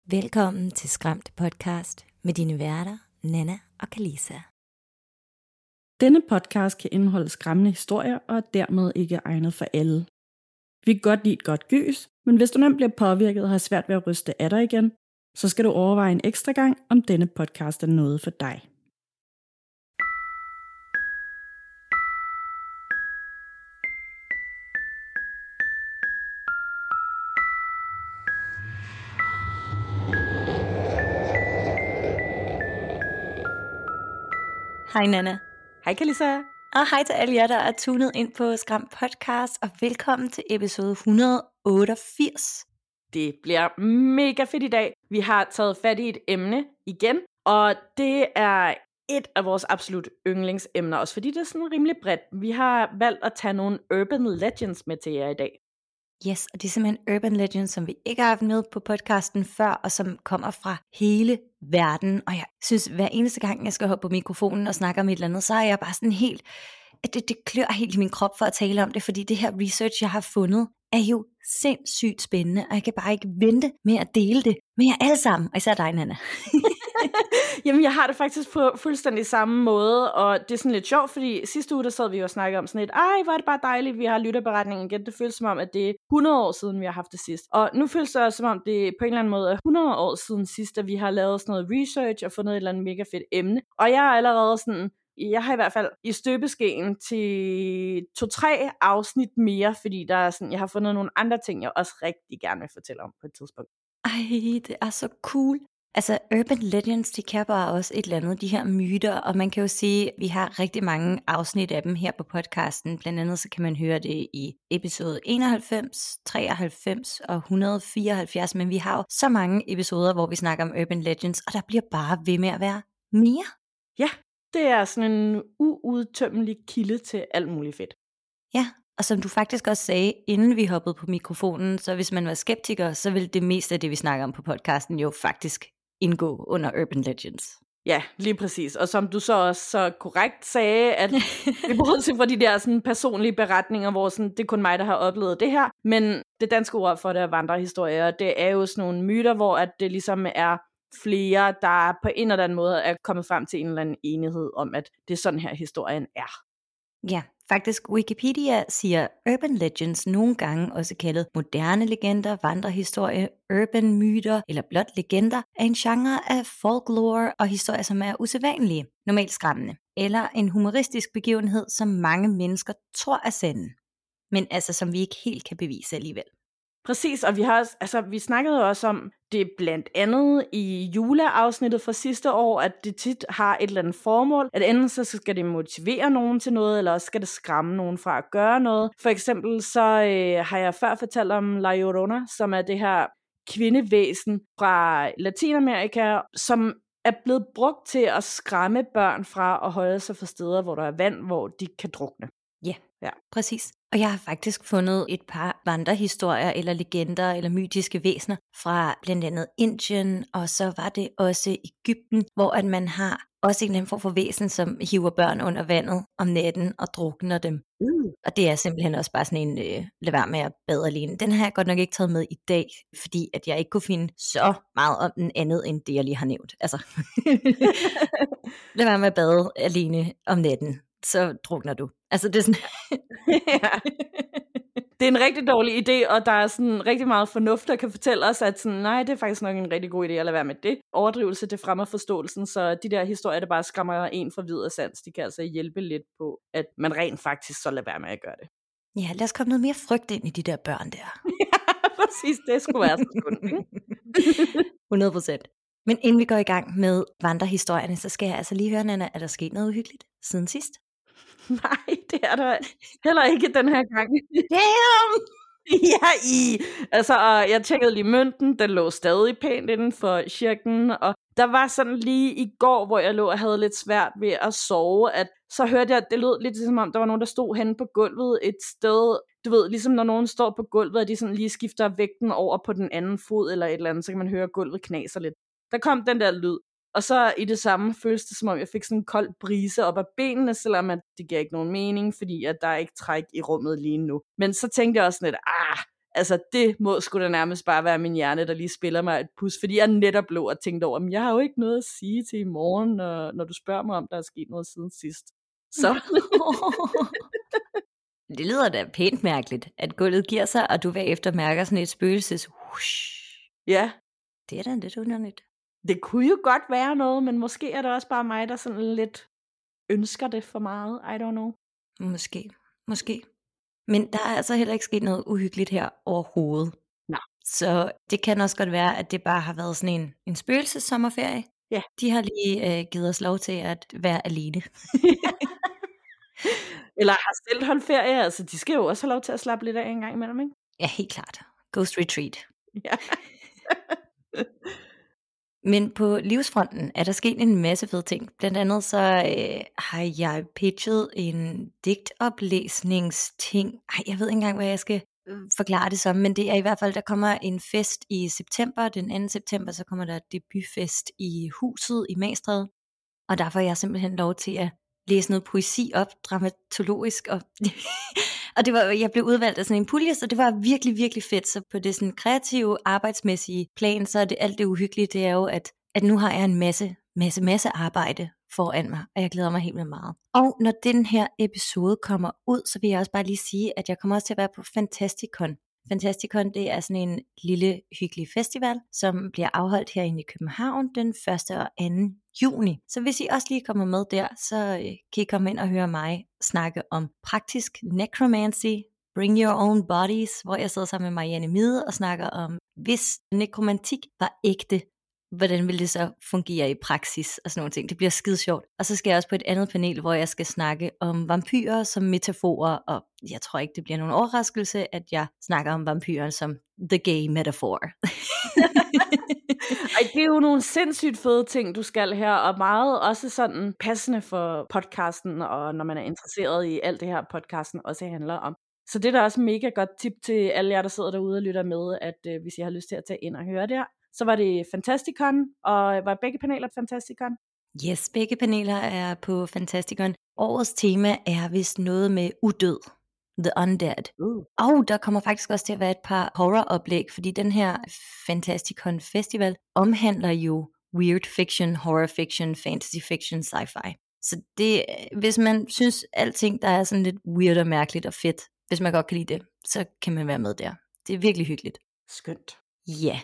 Velkommen til Skræmt Podcast med dine værter, Nana og Kalisa. Denne podcast kan indeholde skræmmende historier og er dermed ikke egnet for alle. Vi kan godt lide et godt gys, men hvis du nemt bliver påvirket og har svært ved at ryste af dig igen, så skal du overveje en ekstra gang, om denne podcast er noget for dig. Hej Nana. Hej Kalisa. Og hej til alle jer, der er tunet ind på Skræmt Podcast, og velkommen til episode 188. Det bliver mega fedt i dag. Vi har taget fat i et emne igen, og det er et af vores absolut yndlingsemner, også fordi det er sådan rimelig bredt. Vi har valgt at tage nogle urban legends med til jer i dag. Yes, og det er simpelthen urban legends, som vi ikke har haft med på podcasten før, og som kommer fra hele verden. Og jeg synes, hver eneste gang, jeg skal hoppe på mikrofonen og snakke om et eller andet, så er jeg bare sådan helt, at det klør helt i min krop for at tale om det, fordi det her research, jeg har fundet, er jo sindssygt spændende, og jeg kan bare ikke vente med at dele det med jer alle sammen, og især dig, Nana. Jamen, jeg har det faktisk på fuldstændig samme måde, og det er sådan lidt sjovt, fordi sidste uge, der sad vi jo og snakkede om sådan et, hvor er det bare dejligt, vi har lytterberetningen igen. Det føles som om, at det er 100 år siden, vi har haft det sidst. Og nu føles det som om, det på en eller anden måde er 100 år siden sidst, at vi har lavet sådan noget research og fundet et eller andet mega fedt emne. Og jeg er allerede sådan, jeg har i hvert fald i støbeskeen til 2-3 afsnit mere, fordi der er sådan, jeg har fundet nogle andre ting, jeg også rigtig gerne vil fortælle om på et tidspunkt. Ej, det er så cool. Altså urban legends, de kan bare også et eller andet, de her myter, og man kan jo sige, at vi har rigtig mange afsnit af dem her på podcasten. Blandt andet så kan man høre det i episode 91, 93 og 174, men vi har jo så mange episoder, hvor vi snakker om urban legends, og der bliver bare ved med at være mere. Ja, det er sådan en uudtømmelig kilde til alt muligt fedt. Ja, og som du faktisk også sagde, inden vi hoppede på mikrofonen, så hvis man var skeptiker, så ville det meste af det, vi snakker om på podcasten, jo faktisk indgå under urban legends. Ja, lige præcis. Og som du så også så korrekt sagde, at vi bortset fra de der sådan personlige beretninger, hvor sådan, det er kun mig, der har oplevet det her, men det danske ord for det er vandrehistorier, det er jo sådan nogle myter, hvor at det ligesom er flere, der på en eller anden måde er kommet frem til en eller anden enighed om, at det er sådan her historien er. Ja, faktisk Wikipedia siger urban legends, nogle gange også kaldet moderne legender, vandrehistorie, urban myter eller blot legender, er en genre af folklore og historier, som er usædvanlige, normalt skræmmende, eller en humoristisk begivenhed, som mange mennesker tror er sande, men altså som vi ikke helt kan bevise alligevel. Præcis, og vi snakkede jo også om det blandt andet i juleafsnittet fra sidste år, at det tit har et eller andet formål, at enten så skal det motivere nogen til noget, eller også skal det skræmme nogen fra at gøre noget. For eksempel så har jeg før fortalt om La Llorona, som er det her kvindevæsen fra Latinamerika, som er blevet brugt til at skræmme børn fra at holde sig for steder, hvor der er vand, hvor de kan drukne. Ja, præcis. Og jeg har faktisk fundet et par vandrehistorier eller legender eller mytiske væsener fra blandt andet Indien, og så var det også Egypten, hvor at man har også en eller anden form for væsen, som hiver børn under vandet om natten og drukner dem. Og det er simpelthen også bare sådan en, lad være med at bade alene. Den har jeg godt nok ikke taget med i dag, fordi at jeg ikke kunne finde så meget om den andet, end det jeg lige har nævnt. Altså, lad være med at bade alene om natten, så drukner du. Altså det er sådan... Ja. Det er en rigtig dårlig idé, og der er sådan rigtig meget fornuft, der kan fortælle os, at sådan, nej, det er faktisk nok en rigtig god idé at lade være med det. Overdrivelse, det fremmer forståelsen, så de der historier, der bare skræmmer en fra vid og sans, de kan altså hjælpe lidt på, at man rent faktisk så lader være med at gøre det. Ja, lad os komme noget mere frygt ind i de der børn der. Ja, præcis, det skulle være så skønt. 100%. Men inden vi går i gang med vandrehistorierne, så skal jeg altså lige høre, Nana, er der sket noget uhyggeligt siden sidst? Nej, det er der heller ikke den her gang. Damn! Altså, jeg tjekkede lige mønten, den lå stadig pænt inden for cirklen, og der var sådan lige i går, hvor jeg lå og havde lidt svært ved at sove, at så hørte jeg, at det lød lidt som om, der var nogen, der stod henne på gulvet et sted. Du ved, ligesom når nogen står på gulvet, og de sådan lige skifter vægten over på den anden fod eller et eller andet, så kan man høre, at gulvet knaser lidt. Der kom den der lyd. Og så i det samme føles det, som om jeg fik sådan en kold brise op ad benene, selvom at det giver ikke nogen mening, fordi at der er ikke træk i rummet lige nu. Men så tænkte jeg også lidt, Altså, det må sgu da nærmest bare være min hjerne, der lige spiller mig et pus, fordi jeg netop lå og tænkte over, men jeg har jo ikke noget at sige til i morgen, når du spørger mig, om der er sket noget siden sidst. Så. Det lyder da pænt mærkeligt, at gulvet giver sig, og du bagefter mærker sådan et spøgelses. Ja. Det er da lidt underligt. Det kunne jo godt være noget, men måske er det også bare mig, der sådan lidt ønsker det for meget. I don't know. Måske. Men der er altså heller ikke sket noget uhyggeligt her overhovedet. Nej. Så det kan også godt være, at det bare har været sådan en spøgelsessommerferie. Ja. De har lige givet os lov til at være alene. Eller har selv holdt ferie, altså de skal jo også have lov til at slappe lidt af en gang imellem, ikke? Ja, helt klart. Ghost retreat. Ja. Men på livsfronten er der sket en masse fede ting. Blandt andet så har jeg pitchet en digtoplæsningsting. Jeg ved ikke engang, hvad jeg skal forklare det som, men det er i hvert fald, der kommer en fest i september. Den 2. september, så kommer der debutfest i huset i Magstræde. Og der får jeg simpelthen lov til at læse noget poesi op, dramatologisk. Og det var, jeg blev udvalgt af sådan en pulje, så det var virkelig, virkelig fedt. Så på det sådan kreative, arbejdsmæssige plan, så er det alt det uhyggelige, det er jo, at nu har jeg en masse arbejde foran mig, og jeg glæder mig helt vildt meget. Og når den her episode kommer ud, så vil jeg også bare lige sige, at jeg kommer også til at være på Fantasticon. Fantasticon, det er sådan en lille hyggelig festival, som bliver afholdt herinde i København den 1. og 2. juni. Så hvis I også lige kommer med der, så kan I komme ind og høre mig snakke om praktisk necromancy, bring your own bodies, hvor jeg sidder sammen med Marianne Mide og snakker om, hvis nekromantik var ægte, hvordan vil det så fungere i praksis og sådan nogle ting. Det bliver skide sjovt. Og så skal jeg også på et andet panel, hvor jeg skal snakke om vampyrer som metaforer, og jeg tror ikke, det bliver nogen overraskelse, at jeg snakker om vampyrer som the gay metaphor. Ej, det er jo nogle sindssygt fede ting, du skal her, og meget også sådan passende for podcasten, og når man er interesseret i alt det her, podcasten også handler om. Så det er da også mega godt tip til alle jer, der sidder derude og lytter med, at hvis I har lyst til at tage ind og høre det her, så var det Fantasticon, og var begge paneler på Fantasticon? Yes, begge paneler er på Fantasticon. Årets tema er vist noget med udød. The Undead. Og der kommer faktisk også til at være et par horroroplæg, fordi den her Fantasticon Festival omhandler jo weird fiction, horror fiction, fantasy fiction, sci-fi. Så det, hvis man synes alting, der er sådan lidt weird og mærkeligt og fedt, hvis man godt kan lide det, så kan man være med der. Det er virkelig hyggeligt. Skønt. Ja.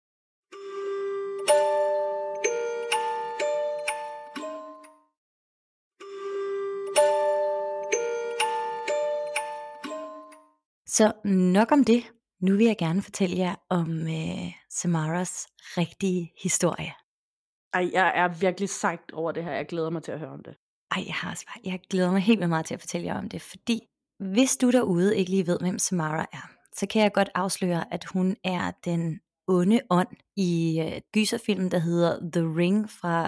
Så nok om det. Nu vil jeg gerne fortælle jer om Samaras rigtige historie. Ej, jeg er virkelig sejt over det her. Jeg glæder mig til at høre om det. Jeg glæder mig helt vildt meget til at fortælle jer om det, fordi hvis du derude ikke lige ved, hvem Samara er, så kan jeg godt afsløre, at hun er den onde ånd i gyserfilmen, der hedder The Ring fra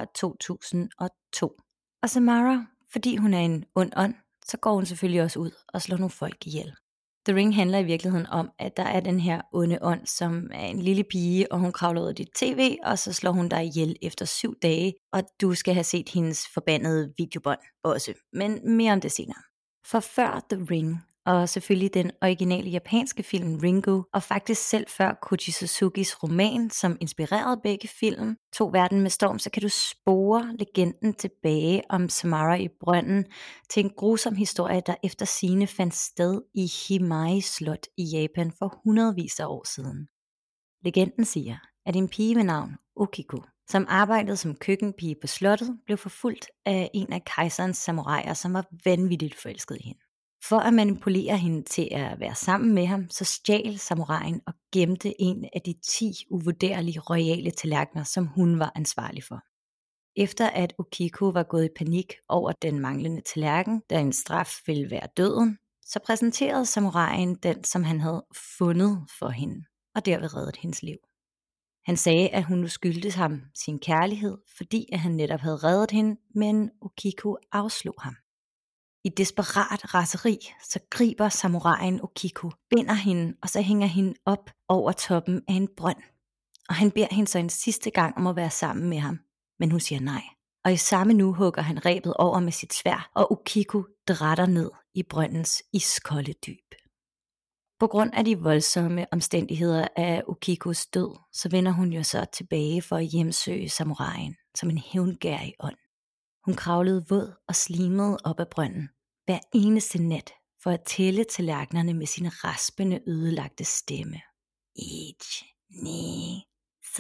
2002. Og Samara, fordi hun er en ond ånd, så går hun selvfølgelig også ud og slår nogle folk ihjel. The Ring handler i virkeligheden om, at der er den her onde ånd, som er en lille pige, og hun kravler ud af dit tv, og så slår hun dig ihjel efter 7 dage, og du skal have set hendes forbandede videobånd også. Men mere om det senere. For før The Ring, og selvfølgelig den originale japanske film Ringo, og faktisk selv før Koji Suzukis roman, som inspirerede begge film, tog verden med storm, så kan du spore legenden tilbage om Samara i brønden til en grusom historie, der efter sigende fandt sted i Himai Slot i Japan for hundredvis af år siden. Legenden siger, at en pige ved navn Okiko, som arbejdede som køkkenpige på slottet, blev forfulgt af en af kejserens samuraier, som var vanvittigt forelsket i hende. For at manipulere hende til at være sammen med ham, så stjal samuraien og gemte en af de 10 uvurderlige royale tallerkener, som hun var ansvarlig for. Efter at Okiko var gået i panik over den manglende tallerken, da en straf ville være døden, så præsenterede samuraien den, som han havde fundet for hende, og derved reddet hendes liv. Han sagde, at hun nu skyldtes ham sin kærlighed, fordi at han netop havde reddet hende, men Okiko afslog ham. I desperat raseri, så griber samuraien Okiko, binder hende, og så hænger hende op over toppen af en brønd. Og han beder hende så en sidste gang om at være sammen med ham, men hun siger nej. Og i samme nu hugger han rebet over med sit sværd, og Okiko drætter ned i brøndens iskolde dyb. På grund af de voldsomme omstændigheder af Ukikos død, så vender hun jo så tilbage for at hjemsøge samuraien som en hævngærig ånd. Hun kravlede våd og slimede op ad brønden hver eneste nat for at tælle tallerkenerne med sin raspende, ødelagte stemme. 1, 2, 3.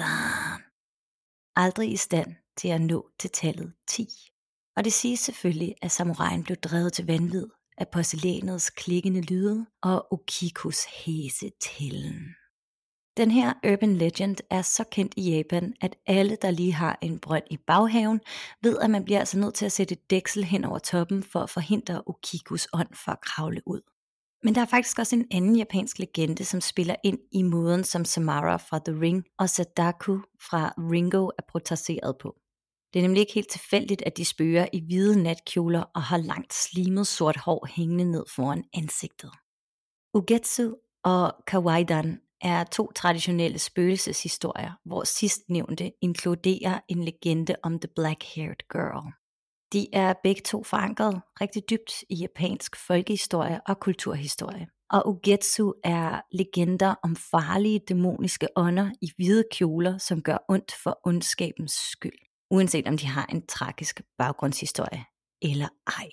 Aldrig i stand til at nå til tallet 10. Og det siges selvfølgelig, at samuraien blev drevet til vanvid af porcelænets klikkende lyde og Ukikos hæse tællen. Den her urban legend er så kendt i Japan, at alle, der lige har en brønd i baghaven, ved, at man bliver altså nødt til at sætte et dæksel hen over toppen for at forhindre Ukikos ånd for at kravle ud. Men der er faktisk også en anden japansk legende, som spiller ind i måden, som Samara fra The Ring og Sadako fra Ringo er portrætteret på. Det er nemlig ikke helt tilfældigt, at de spøger i hvide natkjoler og har langt slimet sort hår hængende ned foran ansigtet. Ugetsu og Kawaidan er 2 traditionelle spøgelseshistorier, hvor sidstnævnte inkluderer en legende om The Black-Haired Girl. De er begge 2 forankret rigtig dybt i japansk folkehistorie og kulturhistorie. Og Ugetsu er legender om farlige dæmoniske ånder i hvide kjoler, som gør ondt for ondskabens skyld, uanset om de har en tragisk baggrundshistorie eller ej.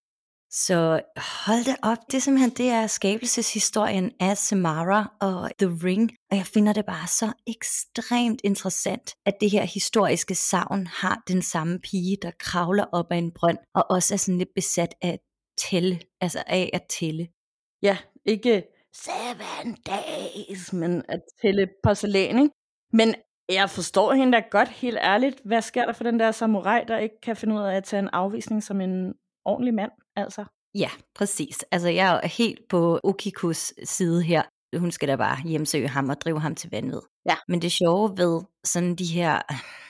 Så hold da op, det er skabelseshistorien af Samara og The Ring, og jeg finder det bare så ekstremt interessant, at det her historiske sagn har den samme pige, der kravler op af en brønd, og også er sådan lidt besat af at tælle. Ja, ikke 7 days, men at tælle porcelæn, ikke? Men jeg forstår hende da godt, helt ærligt. Hvad sker der for den der samurai, der ikke kan finde ud af at tage en afvisning som en ordentlig mand, altså? Ja, præcis. Altså, jeg er helt på Ukikos side her. Hun skal da bare hjemsøge ham og drive ham til vanvid. Ja. Men det sjove ved sådan de her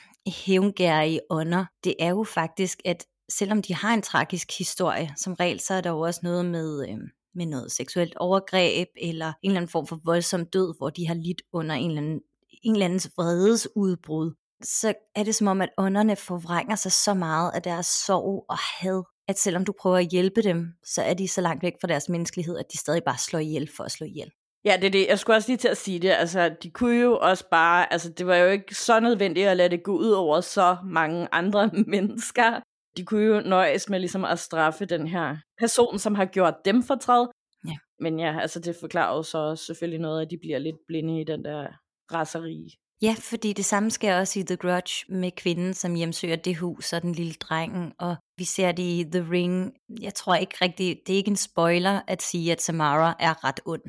hævngærige ånder, det er jo faktisk, at selvom de har en tragisk historie, som regel, så er der jo også noget med noget seksuelt overgreb, eller en eller anden form for voldsom død, hvor de har lidt under en eller andens vredesudbrud. Så er det som om, at ånderne forvrænger sig så meget af deres sorg og had, at selvom du prøver at hjælpe dem, så er de så langt væk fra deres menneskelighed, at de stadig bare slår ihjel for at slå ihjel. Ja, det er det. Jeg skulle også lige til at sige det. Altså, de kunne jo også bare, altså det var jo ikke så nødvendigt at lade det gå ud over så mange andre mennesker. De kunne jo nøjes med ligesom at straffe den her person, som har gjort dem fortræd. Ja. Men ja, altså det forklarer jo så selvfølgelig noget, at de bliver lidt blinde i den der raseri. Ja, fordi det samme sker også i The Grudge med kvinden, som hjemsøger det hus og den lille drengen, og vi ser det i The Ring. Jeg tror ikke rigtigt, det er ikke en spoiler at sige, at Samara er ret ond.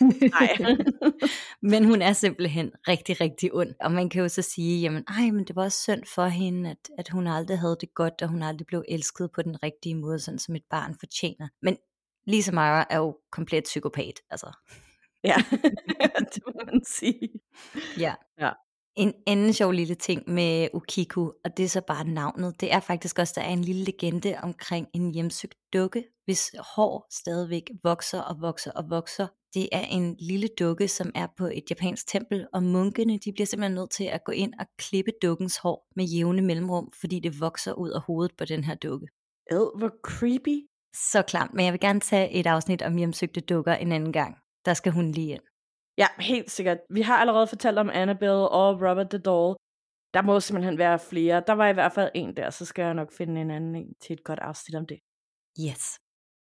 Nej. Men hun er simpelthen rigtig, rigtig ond. Og man kan jo så sige, jamen, men det var også synd for hende, at hun aldrig havde det godt, og hun aldrig blev elsket på den rigtige måde, sådan som et barn fortjener. Men lige Samara er jo komplet psykopat, altså. Ja, det må man sige. Ja. En anden sjov lille ting med Ukiko, og det er så bare navnet, det er faktisk også, der er en lille legende omkring en hjemsøgt dukke, hvis hår stadigvæk vokser og vokser og vokser. Det er en lille dukke, som er på et japansk tempel, og munkene de bliver simpelthen nødt til at gå ind og klippe dukkens hår med jævne mellemrum, fordi det vokser ud af hovedet på den her dukke. Hvor creepy. Så klart, men jeg vil gerne tage et afsnit om hjemsøgte dukker en anden gang. Der skal hun lige ind. Ja, helt sikkert. Vi har allerede fortalt om Annabelle og Robert the Doll. Der må simpelthen være flere. Der var i hvert fald en der, så skal jeg nok finde en anden en til et godt afsnit om det. Yes.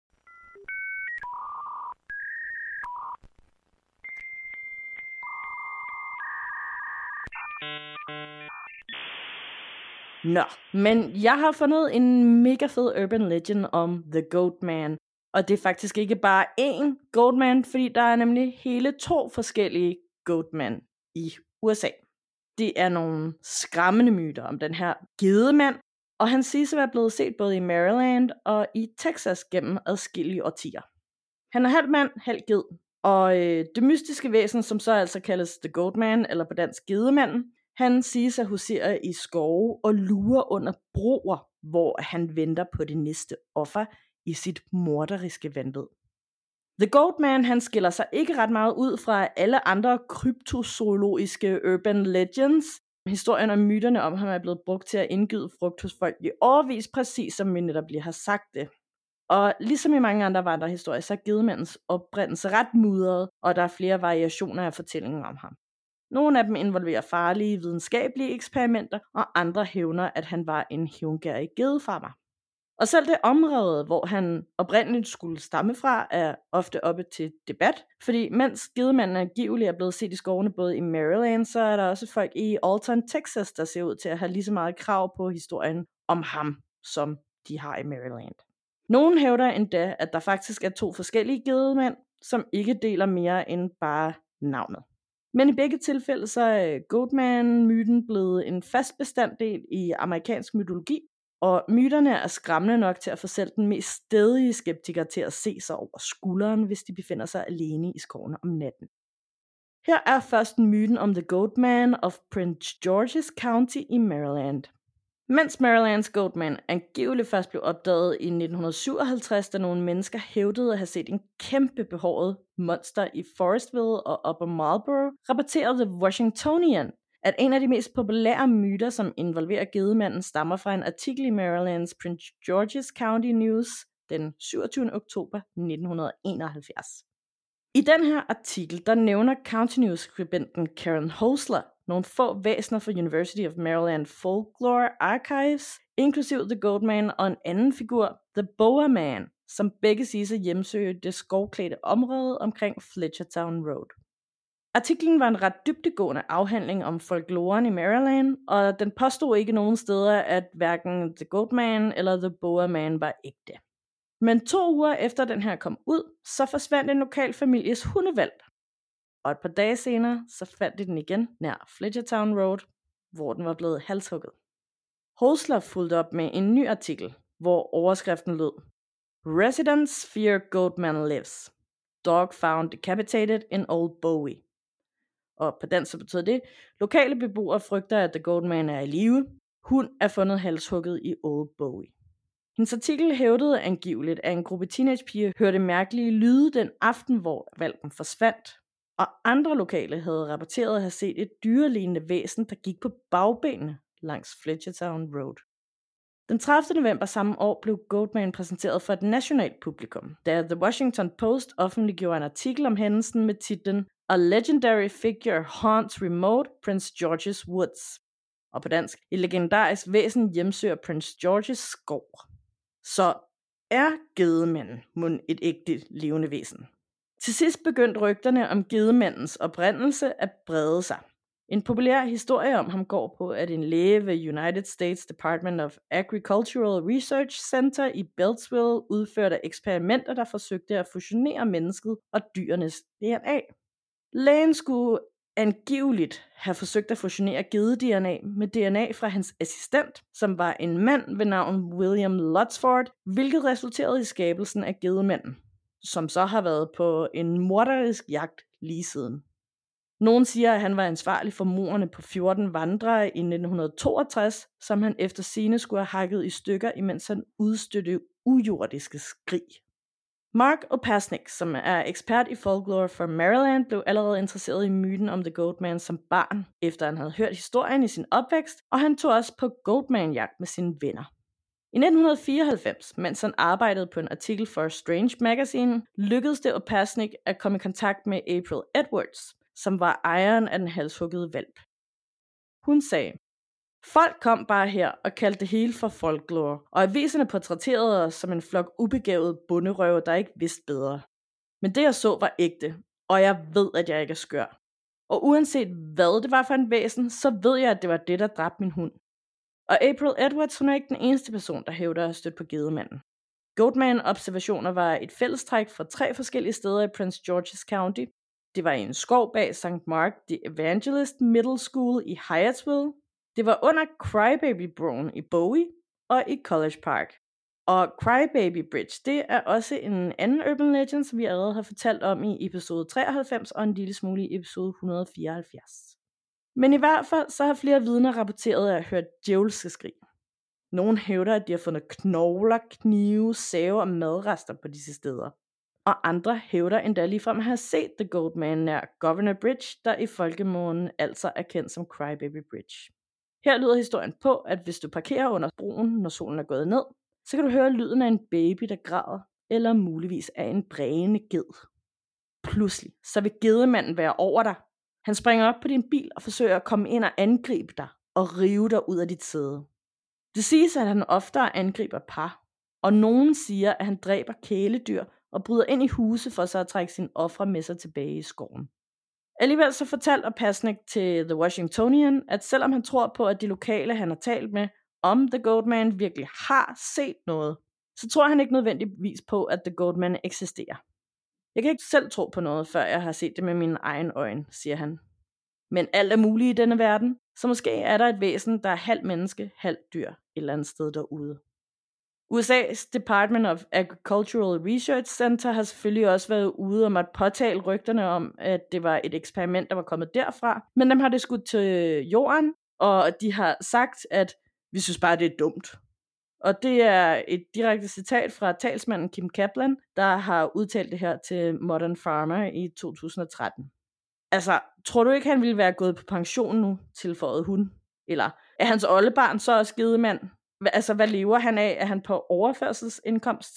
Nå, men jeg har fundet en mega fed urban legend om The Goat Man. Og det er faktisk ikke bare én Goatman, fordi der er nemlig hele 2 forskellige Goatman i USA. Det er nogle skræmmende myter om den her gedemand, og han siges at være blevet set både i Maryland og i Texas gennem adskillige årtier. Han er halv mand, halv ged, og det mystiske væsen, som så altså kaldes The Goatman, eller på dansk gedemanden, han siges at husere i skove og lurer under broer, hvor han venter på det næste offer i sit morderiske vanvid. The Goatman, han skiller sig ikke ret meget ud fra alle andre kryptozoologiske urban legends. Historien og myterne om ham er blevet brugt til at indgyde frygt hos folk i årevis, præcis som vi netop lige har sagt det. Og ligesom i mange andre vandrehistorier, så er gedemandens oprindelse ret mudret, og der er flere variationer af fortællingen om ham. Nogle af dem involverer farlige videnskabelige eksperimenter, og andre hævner, at han var en hævngærig gedefarmer. Og selv det område, hvor han oprindeligt skulle stamme fra, er ofte oppe til debat, fordi mens gedemanden angiveligt er blevet set i skovene både i Maryland, så er der også folk i Alton, Texas, der ser ud til at have lige så meget krav på historien om ham, som de har i Maryland. Nogen hævder endda, at der faktisk er 2 forskellige gedemænd, som ikke deler mere end bare navnet. Men i begge tilfælde så er Goatman-myten blevet en fast bestanddel i amerikansk mytologi, og myterne er skræmmende nok til at få selv den mest stædige skeptiker til at se sig over skulderen, hvis de befinder sig alene i skovene om natten. Her er først myten om The Goatman of Prince George's County i Maryland. Mens Marylands Goatman angiveligt først blev opdaget i 1957, da nogle mennesker hævdede at have set en kæmpe behåret monster i Forestville og Upper Marlboro, rapporterede The Washingtonian, at en af de mest populære myter, som involverer gedemanden, stammer fra en artikel i Marylands Prince George's County News den 27. oktober 1971. I den her artikel, der nævner County News-skribenten Karen Hosler nogle få væsener fra University of Maryland Folklore Archives, inklusiv The Goatman og en anden figur, The Boa Man, som begge siges at hjemsøge det skovklædte område omkring Fletchertown Road. Artiklen var en ret dybdegående afhandling om folkloren i Maryland, og den påstod ikke nogen steder, at hverken The Goatman eller The Boa Man var ægte. Men 2 uger efter den her kom ud, så forsvandt en lokal families hundehvalp. Og et par dage senere, så fandt de den igen nær Fletchertown Road, hvor den var blevet halshugget. Hosler fulgte op med en ny artikel, hvor overskriften lød: Residents fear Goatman lives. Dog found decapitated in Old Bowie. Og på dansk så betyder det: lokale beboere frygter, at The Goatman er i live. Hund er fundet halshugget i Old Bowie. Hendes artikel hævdede angiveligt, at en gruppe teenagepiger hørte mærkelige lyde den aften, hvor hvalpen forsvandt, og andre lokale havde rapporteret at have set et dyrelignende væsen, der gik på bagbenene langs Fletchertown Road. Den 30. november samme år blev Goatman præsenteret for et nationalt publikum, da The Washington Post offentliggjorde en artikel om hændelsen med titlen A Legendary Figure Haunts Remote Prince George's Woods. Og på dansk: et legendarisk væsen hjemsøger Prince George's skov. Så er gedemanden mon et ægte levende væsen? Til sidst begyndte rygterne om gedemandens oprindelse at brede sig. En populær historie om ham går på, at en læge ved United States Department of Agricultural Research Center i Beltsville udførte eksperimenter, der forsøgte at fusionere mennesket og dyrenes DNA. Lægen skulle angiveligt have forsøgt at fusionere gede-DNA med DNA fra hans assistent, som var en mand ved navn William Lutsford, hvilket resulterede i skabelsen af gedemanden, som så har været på en morderisk jagt lige siden. Nogen siger, at han var ansvarlig for mordene på 14 vandrere i 1962, som han efter sigende skulle have hakket i stykker, imens han udstødte ujordiske skrig. Mark Opasnik, som er ekspert i folklore fra Maryland, blev allerede interesseret i myten om The Goatman som barn, efter han havde hørt historien i sin opvækst, og han tog også på Goatman-jagt med sine venner. I 1994, mens han arbejdede på en artikel for Strange Magazine, lykkedes det Opasnik at komme i kontakt med April Edwards, som var ejeren af den halshuggede hvalp. Hun sagde: folk kom bare her og kaldte det hele for folklore, og aviserne portrætterede os som en flok ubegavede bonderøve, der ikke vidste bedre. Men det jeg så var ægte, og jeg ved, at jeg ikke er skør. Og uanset hvad det var for en væsen, så ved jeg, at det var det, der dræbte min hund. Og April Edwards, hun er ikke den eneste person, der hævder at støtte på gedemanden. Goatman-observationer var et fællestræk fra 3 forskellige steder i Prince George's County. Det var i en skov bag St. Mark the Evangelist Middle School i Hyattsville. Det var under Crybaby-broen i Bowie og i College Park. Og Crybaby Bridge, det er også en anden urban legend, som vi allerede har fortalt om i episode 93 og en lille smule i episode 174. Men i hvert fald så har flere vidner rapporteret at have hørt djævelske skrig. Nogle hævder, at de har fundet knogler, knive, save og madrester på disse steder. Og andre hævder endda ligefrem at have set The Goatman nær Governor Bridge, der i folkemånen altså er kendt som Crybaby Bridge. Her lyder historien på, at hvis du parkerer under broen, når solen er gået ned, så kan du høre lyden af en baby, der græder, eller muligvis af en brægende ged. Pludselig, så vil gedemanden være over dig. Han springer op på din bil og forsøger at komme ind og angribe dig og rive dig ud af dit sæde. Det siges, at han oftere angriber par, og nogen siger, at han dræber kæledyr og bryder ind i huse for så at trække sine ofre med sig tilbage i skoven. Alligevel så fortalte Opasnik til The Washingtonian, at selvom han tror på, at de lokale, han har talt med, om The Goatman virkelig har set noget, så tror han ikke nødvendigvis på, at The Goatman eksisterer. Jeg kan ikke selv tro på noget, før jeg har set det med mine egne øjne, siger han. Men alt er muligt i denne verden, så måske er der et væsen, der er halvt menneske, halvt dyr et eller andet sted derude. USA's Department of Agricultural Research Center har selvfølgelig også været ude og måtte påtale rygterne om, at det var et eksperiment, der var kommet derfra. Men dem har det skudt til jorden, og de har sagt, at vi synes bare, det er dumt. Og det er et direkte citat fra talsmanden Kim Kaplan, der har udtalt det her til Modern Farmer i 2013. Altså, tror du ikke, han ville være gået på pension nu, tilføjede hun? Eller er hans oldebarn så også gedemand? Altså, hvad lever han af? Er han på overførselsindkomst?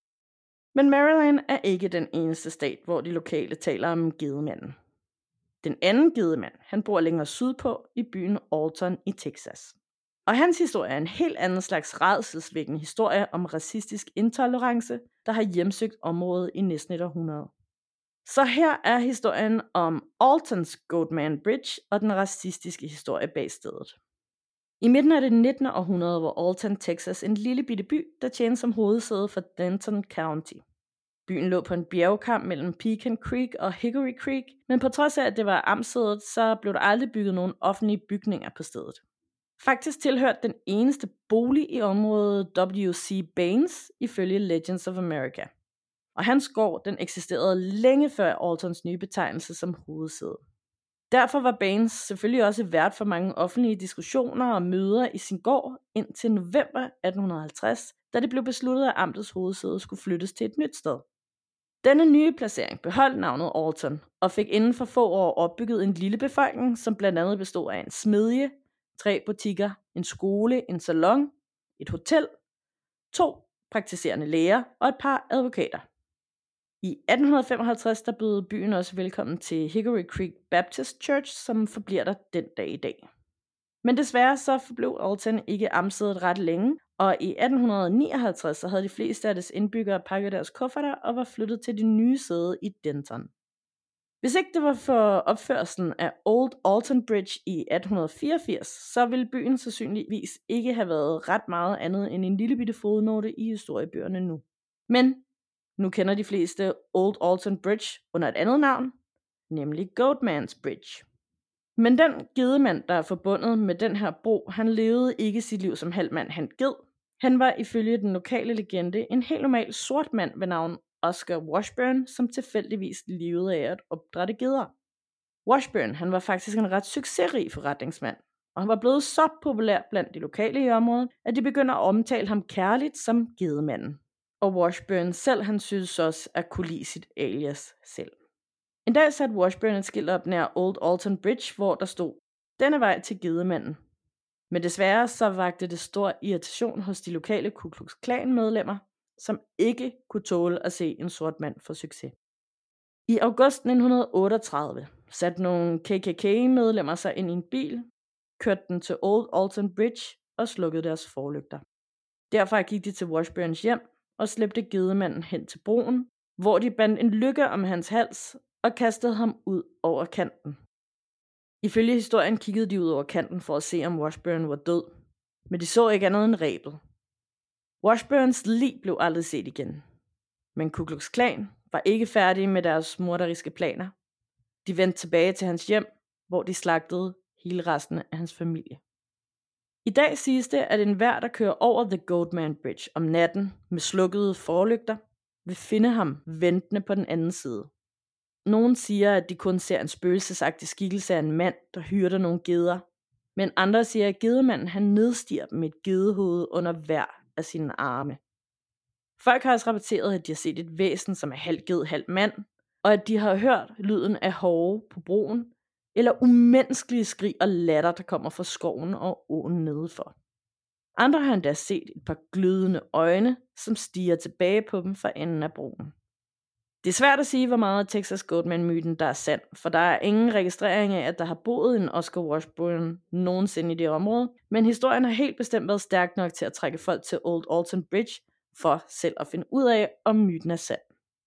Men Maryland er ikke den eneste stat, hvor de lokale taler om gedemanden. Den anden gedemand, han bor længere sydpå i byen Alton i Texas. Og hans historie er en helt anden slags rædselsvækkende historie om racistisk intolerance, der har hjemsøgt området i næsten et århundrede. Så her er historien om Altons Goatman Bridge og den racistiske historie bag stedet. I midten af det 19. århundrede var Alton, Texas en lille bitte by, der tjente som hovedsæde for Denton County. Byen lå på en bjergkam mellem Pecan Creek og Hickory Creek, men på trods af, at det var amtssædet, så blev der aldrig bygget nogen offentlige bygninger på stedet. Faktisk tilhørte den eneste bolig i området W.C. Baines ifølge Legends of America. Og hans gård, den eksisterede længe før Altons nye betegnelse som hovedsæde. Derfor var Baines selvfølgelig også vært for mange offentlige diskussioner og møder i sin gård indtil november 1850, da det blev besluttet, at amtets hovedsæde skulle flyttes til et nyt sted. Denne nye placering beholdt navnet Alton og fik inden for få år opbygget en lille befolkning, som blandt andet bestod af en smedje, 3 butikker, en skole, en salon, et hotel, 2 praktiserende læger og et par advokater. I 1855 der bød byen også velkommen til Hickory Creek Baptist Church, som forbliver der den dag i dag. Men desværre så forblev Alton ikke amtssædet ret længe, og i 1859 så havde de fleste af dets indbyggere pakket deres kufferter og var flyttet til det nye sæde i Denton. Hvis ikke det var for opførelsen af Old Alton Bridge i 1884, så ville byen sandsynligvis ikke have været ret meget andet end en lille bitte fodnote i historiebøgerne nu. Men nu kender de fleste Old Alton Bridge under et andet navn, nemlig Goatman's Bridge. Men den gedemand, der er forbundet med den her bro, han levede ikke sit liv som halv mand, halv ged. Han var ifølge den lokale legende en helt normal sort mand ved navn Oscar Washburn, som tilfældigvis levede af at opdrætte geder. Washburn, han var faktisk en ret succesrig forretningsmand, og han var blevet så populær blandt de lokale i området, at de begynder at omtale ham kærligt som gedemanden. Og Washburn selv, han synes også at kunne lide sit alias selv. En dag satte Washburn et skilt op nær Old Alton Bridge, hvor der stod, denne vej til gedemanden. Men desværre så vagte det stor irritation hos de lokale Ku Klux Klan medlemmer, som ikke kunne tåle at se en sort mand få succes. I august 1938 satte nogle KKK-medlemmer sig ind i en bil, kørte den til Old Alton Bridge og slukkede deres forlygter. Derfra gik de til Washburns hjem og slæbte gedemanden hen til broen, hvor de bandt en lykke om hans hals og kastede ham ud over kanten. Ifølge historien kiggede de ud over kanten for at se, om Washburn var død, men de så ikke andet end rebet. Washburns lig blev aldrig set igen, men Ku Klux Klan var ikke færdige med deres morderiske planer. De vendte tilbage til hans hjem, hvor de slagtede hele resten af hans familie. I dag siges det, at enhver, der kører over The Goatman Bridge om natten med slukkede forlygter, vil finde ham ventende på den anden side. Nogen siger, at de kun ser en spøgelsesagtig skikkelse af en mand, der hyrder nogle geder, men andre siger, at gedemanden han nedstiger dem med et gedehoved under hver af sine arme. Folk har også rapporteret, at de har set et væsen, som er halv ged, halv mand, og at de har hørt lyden af hove på broen, eller umenneskelige skrig og latter, der kommer fra skoven og åen nedefor. Andre har endda set et par glødende øjne, som stiger tilbage på dem fra enden af broen. Det er svært at sige, hvor meget af Texas Goatman-myten, der er sand, for der er ingen registrering af, at der har boet en Oscar Washburn nogensinde i det område, men historien har helt bestemt været stærk nok til at trække folk til Old Alton Bridge for selv at finde ud af, om myten er sand.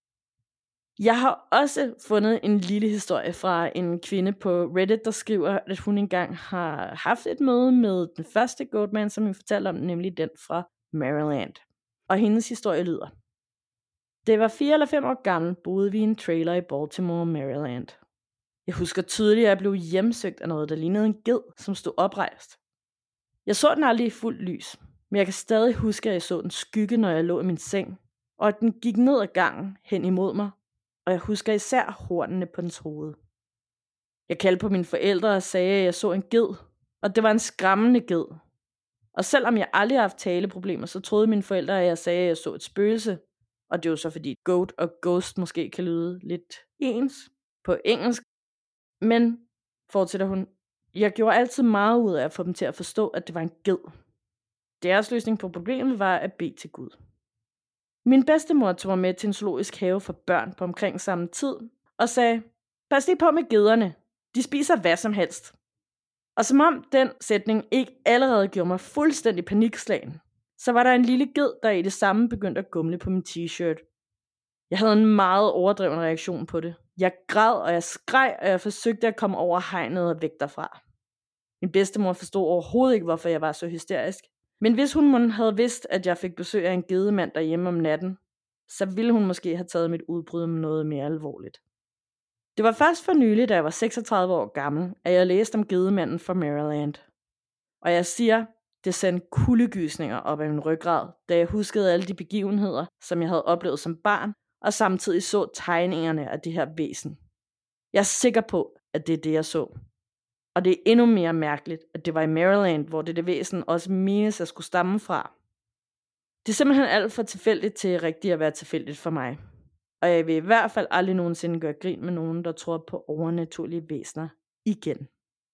Jeg har også fundet en lille historie fra en kvinde på Reddit, der skriver, at hun engang har haft et møde med den første Goatman, som vi fortalte om, nemlig den fra Maryland. Og hendes historie lyder: Da jeg var 4 eller 5 år gammel, boede vi i en trailer i Baltimore, Maryland. Jeg husker tydeligt, at jeg blev hjemsøgt af noget, der lignede en ged, som stod oprejst. Jeg så den aldrig i fuldt lys, men jeg kan stadig huske, at jeg så den skygge, når jeg lå i min seng, og at den gik ned ad gangen hen imod mig, og jeg husker især hornene på dens hoved. Jeg kaldte på mine forældre og sagde, at jeg så en ged, og det var en skræmmende ged. Og selvom jeg aldrig har haft taleproblemer, så troede mine forældre, at jeg sagde, at jeg så et spøgelse. Og det er jo så fordi goat og ghost måske kan lyde lidt ens på engelsk. Men, fortsætter hun, jeg gjorde altid meget ud af at få dem til at forstå, at det var en ged. Deres løsning på problemet var at bede til Gud. Min bedstemor tog mig med til en zoologisk have for børn på omkring samme tid, og sagde, pas lige på med gederne, de spiser hvad som helst. Og som om den sætning ikke allerede gjorde mig fuldstændig panikslagen, så var der en lille ged, der i det samme begyndte at gumle på min t-shirt. Jeg havde en meget overdreven reaktion på det. Jeg græd, og jeg skreg, og jeg forsøgte at komme over hegnet og væk derfra. Min bedstemor forstod overhovedet ikke, hvorfor jeg var så hysterisk. Men hvis hun havde vidst, at jeg fik besøg af en gedemand derhjemme om natten, så ville hun måske have taget mit udbrud med noget mere alvorligt. Det var først for nylig, da jeg var 36 år gammel, at jeg læste om gedemanden fra Maryland. Og jeg siger, det sendte kuldegysninger op af min ryggrad, da jeg huskede alle de begivenheder, som jeg havde oplevet som barn, og samtidig så tegningerne af det her væsen. Jeg er sikker på, at det er det, jeg så. Og det er endnu mere mærkeligt, at det var i Maryland, hvor det væsen også menes at skulle stamme fra. Det er simpelthen alt for tilfældigt til rigtigt at være tilfældigt for mig. Og jeg vil i hvert fald aldrig nogensinde gøre grin med nogen, der tror på overnaturlige væsener igen.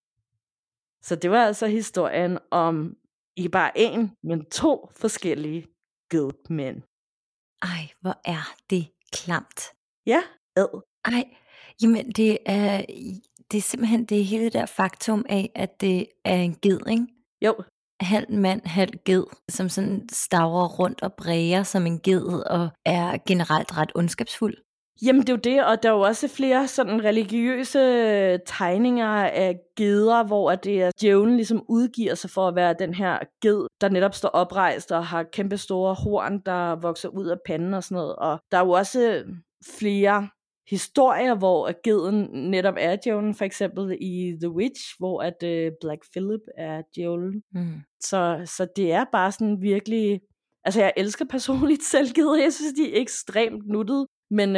Så det var altså historien om ikke bare én, men 2 forskellige goatmen. Ej, hvor er det klamt. Ja, ad. Ej, jamen det er simpelthen det hele der faktum af, at det er en ged, ikke? Jo. Halv mand, halv ged, som sådan stavrer rundt og bræger som en ged, og er generelt ret ondskabsfuld. Jamen det er jo det, og der er jo også flere sådan religiøse tegninger af geder, hvor det er djævlen ligesom udgiver sig for at være den her ged, der netop står oprejst og har kæmpe store horn, der vokser ud af panden og sådan noget. Og der er jo også flere historier, hvor geden netop er djævlen, for eksempel i The Witch, hvor at Black Phillip er djævlen. Så det er bare sådan virkelig, altså jeg elsker personligt selv geder, jeg synes de er ekstremt nuttede, men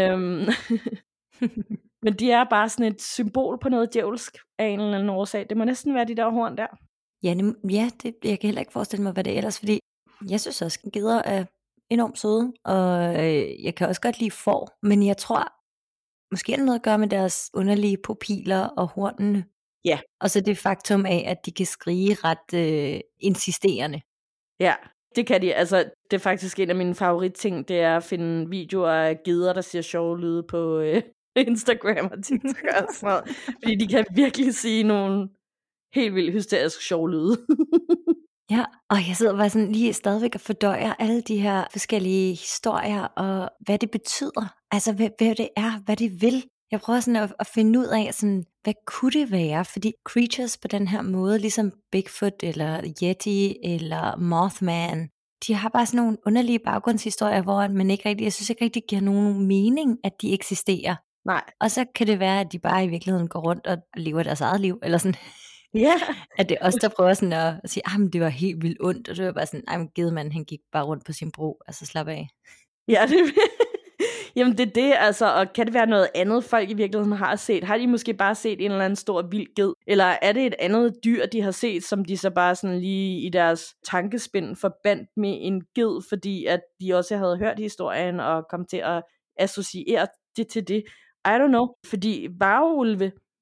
men de er bare sådan et symbol på noget djævelsk af en eller anden årsag. Det må næsten være de der horn der. Jeg kan heller ikke forestille mig, hvad det er ellers, fordi jeg synes også, at geder er enormt søde, og jeg kan også godt lide får, men jeg tror, måske er det noget at gøre med deres underlige pupiller og hornene. Ja. Og så det faktum af, at de kan skrige ret insisterende. Ja, det kan de. Altså, det er faktisk en af mine favoritting, det er at finde videoer af geder, der siger sjove lyde på Instagram og TikTok og sådan noget. Fordi de kan virkelig sige nogle helt vildt hysterisk sjove lyde. Ja, og jeg sidder bare sådan lige stadigvæk og fordøjer alle de her forskellige historier, og hvad det betyder. Altså, hvad det er, hvad det vil. Jeg prøver sådan at finde ud af, sådan, hvad kunne det være? Fordi creatures på den her måde, ligesom Bigfoot eller Yeti eller Mothman, de har bare sådan nogle underlige baggrundshistorier, hvor man ikke rigtig, jeg synes ikke rigtig giver nogen mening, at de eksisterer. Nej. Og så kan det være, at de bare i virkeligheden går rundt og lever deres eget liv, eller sådan. Ja. At det er os, der prøver sådan at sige, men det var helt vildt ondt, og det var bare sådan, gedemanden, han gik bare rundt på sin bro, altså slap af. Ja, jamen det er det, altså, og kan det være noget andet, folk i virkeligheden har set? Har de måske bare set en eller anden stor vild ged? Eller er det et andet dyr, de har set, som de så bare sådan lige i deres tankespind forbandt med en ged, fordi at de også havde hørt historien og kom til at associere det til det? I don't know, fordi varulve,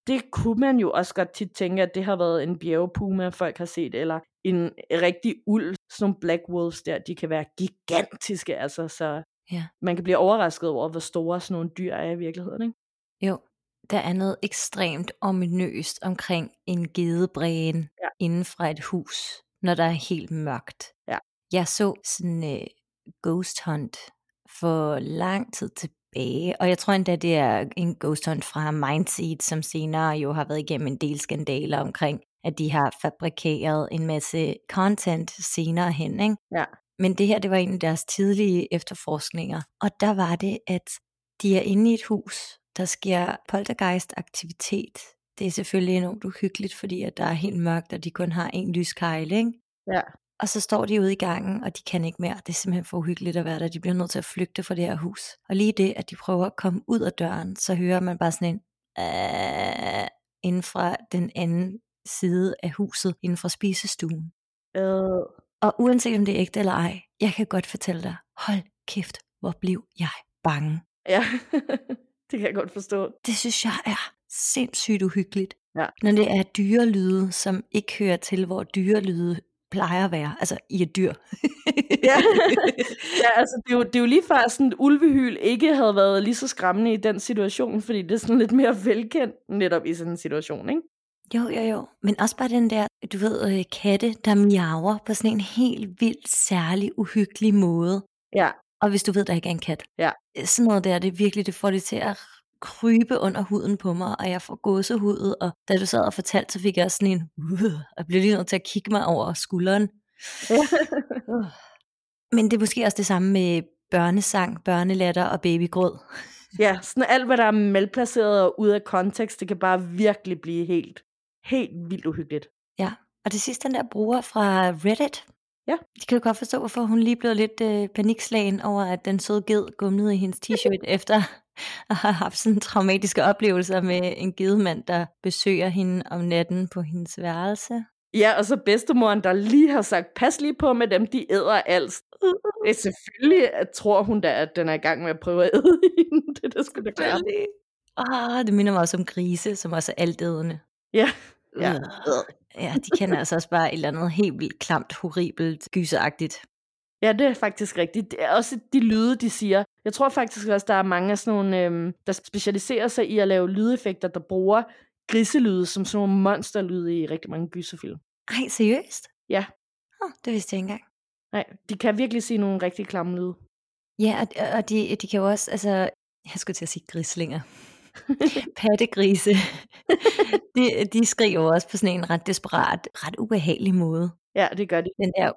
det kunne man jo også godt tit tænke, at det har været en bjergpuma, folk har set, eller en rigtig ulv. Sådan nogle black wolves der, de kan være gigantiske, altså, så man kan blive overrasket over, hvor store sådan nogle dyr er i virkeligheden, ikke? Jo, der er noget ekstremt ominøst omkring en gedebrægen inden fra et hus, når der er helt mørkt. Ja. Jeg så sådan ghost hunt for lang tid tilbage, og jeg tror endda, det er en ghost hunt fra Mindseed, som senere jo har været igennem en del skandaler omkring, at de har fabrikeret en masse content senere hen, ikke? Ja. Men det her, det var en af deres tidlige efterforskninger, og der var det, at de er inde i et hus, der sker poltergeist-aktivitet. Det er selvfølgelig enormt uhyggeligt, fordi at der er helt mørkt, og de kun har en lyskejle, ikke? Ja. Og så står de ude i gangen, og de kan ikke mere. Det er simpelthen for uhyggeligt at være der. De bliver nødt til at flygte fra det her hus. Og lige det, at de prøver at komme ud af døren, så hører man bare sådan en inden fra den anden side af huset, inden fra spisestuen. Og uanset om det er ægte eller ej, jeg kan godt fortælle dig, hold kæft, hvor blev jeg bange. Ja, det kan jeg godt forstå. Det synes jeg er sindssygt uhyggeligt. Ja. Når det er dyrelyde, som ikke hører til, hvor dyrelyde plejer at være, altså i et dyr. Ja, altså det er jo lige før sådan et ulvehyl ikke havde været lige så skræmmende i den situation, fordi det er sådan lidt mere velkendt netop i sådan en situation, ikke? Jo. Men også bare den der, du ved, katte, der miaver på sådan en helt vildt særlig uhyggelig måde. Ja. Og hvis du ved, der ikke er en kat. Ja. Sådan noget der, det virkelig, det får det til at krybe under huden på mig, og jeg får gåsehud, og da du sad og fortalte, så fik jeg også sådan en, og blev lige nødt til at kigge mig over skulderen. Men det er måske også det samme med børnesang, børnelatter og babygråd. Ja, sådan alt, hvad der er malplaceret og ude af kontekst, det kan bare virkelig blive helt vildt uhyggeligt. Ja, og det sidste, den der bruger fra Reddit, ja. De kan jo godt forstå, hvorfor hun lige blev lidt panikslagen over, at den søde ged gumlede i hendes t-shirt efter at have haft sådan traumatiske oplevelser med en gedemand, der besøger hende om natten på hendes værelse. Ja, og så bedstemoren, der lige har sagt, pas lige på med dem, de æder alt. Selvfølgelig tror hun da, at den er i gang med at prøve at æde hende. Det skulle da klart. Det minder mig også om grise, som også er altædende. Ja. Ja, de kender altså også bare et eller andet helt vildt klamt, horribelt, gyseragtigt. Ja, det er faktisk rigtigt. Det er også de lyde, de siger. Jeg tror faktisk også, der er mange af sådan nogle, der specialiserer sig i at lave lydeffekter, der bruger griselyde som sådan nogle monsterlyde i rigtig mange gyserfilm. Ej, seriøst? Ja. Det vidste jeg ikke engang. Nej, de kan virkelig sige nogle rigtig klamme lyde. Ja, og de kan jo også, altså, jeg skulle til at sige grislinger. Pattegrise. de skriger jo også på sådan en ret desperat, ret ubehagelig måde. Ja, det gør de. Den der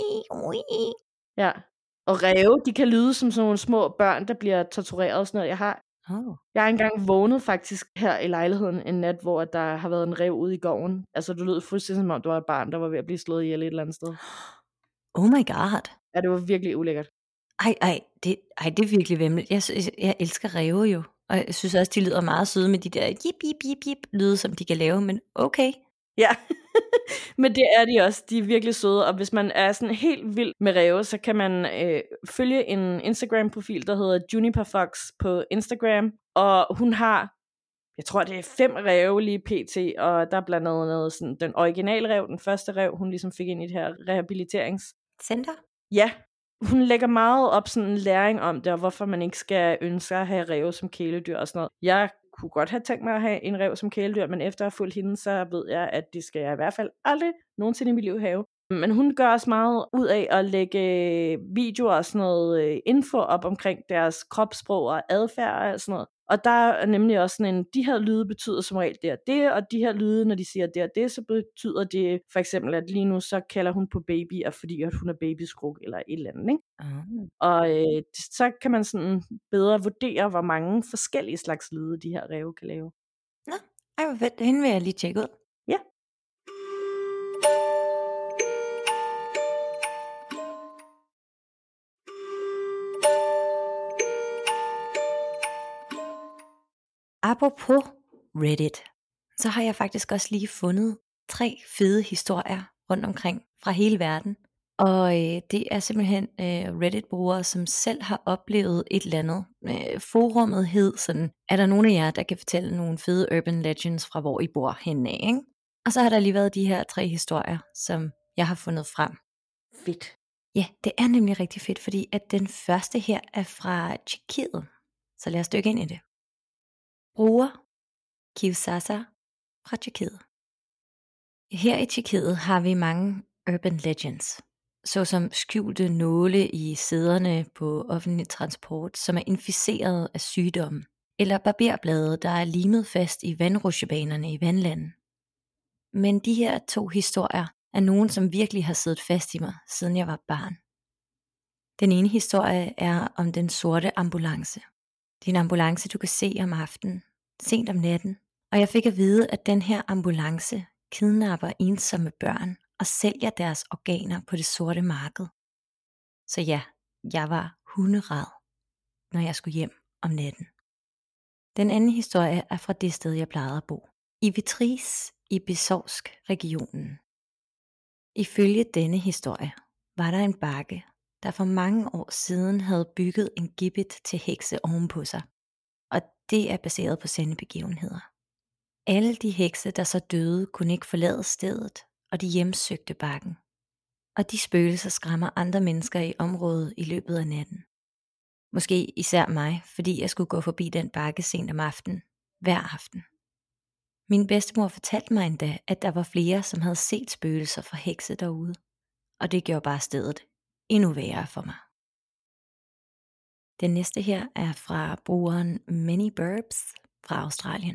Ja, og ræve, de kan lyde som sådan nogle små børn, der bliver tortureret og sådan noget. Jeg har engang vågnet faktisk her i lejligheden en nat, hvor der har været en ræv ude i gården. Altså, du lød fuldstændig som om, du var et barn, der var ved at blive slået ihjel et eller andet sted. Oh my god. Ja, det var virkelig ulækkert. Det er virkelig væmmeligt. Jeg elsker ræve jo. Og jeg synes også, de lyder meget søde med de der jip lyde, som de kan lave, men okay. Ja, men det er de også. De er virkelig søde, og hvis man er sådan helt vild med ræve, så kan man følge en Instagram-profil, der hedder Juniperfox på Instagram, og hun har, jeg tror det er 5 ræve lige pt, og der er blandt andet noget sådan, den originale ræv, den første ræv, hun ligesom fik ind i det her rehabiliteringscenter. Ja, hun lægger meget op sådan en læring om det, og hvorfor man ikke skal ønske at have ræve som kæledyr og sådan noget. Jeg kunne godt have tænkt mig at have en ræv som kæledyr, men efter at have fulgt hende, så ved jeg, at det skal jeg i hvert fald aldrig nogensinde i mit liv have. Men hun gør også meget ud af at lægge videoer og sådan noget info op omkring deres kropssprog og adfærd og sådan noget. Og der er nemlig også sådan en, de her lyde betyder som regel det og det, og de her lyde, når de siger det og det, så betyder det for eksempel, at lige nu så kalder hun på babyer, fordi at hun er babyskruk eller et eller andet, ikke? Og så kan man sådan bedre vurdere, hvor mange forskellige slags lyde, de her ræve kan lave. Nå, hvor fedt. Hende vil jeg lige tjekke ud. Ja. Apropos Reddit, så har jeg faktisk også lige fundet 3 fede historier rundt omkring fra hele verden. Og det er simpelthen Reddit-brugere, som selv har oplevet et eller andet. Forummet hed sådan, er der nogen af jer, der kan fortælle nogle fede urban legends fra hvor I bor henne af, ikke? Og så har der lige været de her 3 historier, som jeg har fundet frem. Fedt. Ja, det er nemlig rigtig fedt, fordi at den første her er fra Tjekkiet. Så lad os dykke ind i det. Bruger Kivsasa fra Tjekkiet. Her i Tjekkiet har vi mange urban legends, såsom skjulte nåle i sæderne på offentlig transport, som er inficeret af sygdomme, eller barberblade, der er limet fast i vandrutsjebanerne i vandlanden. Men de her 2 historier er nogen, som virkelig har siddet fast i mig, siden jeg var barn. Den ene historie er om den sorte ambulance. Det er en ambulance, du kan se om aftenen, sent om natten, og jeg fik at vide, at den her ambulance kidnapper ensomme børn og sælger deres organer på det sorte marked. Så ja, jeg var hunderad, når jeg skulle hjem om natten. Den anden historie er fra det sted, jeg plejede at bo. I Vitris i Besovsk-regionen. Ifølge denne historie var der en bakke, der for mange år siden havde bygget en gibbet til hekse ovenpå sig. Og det er baseret på sande begivenheder. Alle de hekse, der så døde, kunne ikke forlade stedet, og de hjemsøgte bakken. Og de spøgelser skræmmer andre mennesker i området i løbet af natten. Måske især mig, fordi jeg skulle gå forbi den bakke sent om aftenen, hver aften. Min bedstemor fortalte mig endda, at der var flere, som havde set spøgelser fra hekse derude. Og det gjorde bare stedet endnu værre for mig. Den næste her er fra brugeren Many Burbs fra Australien.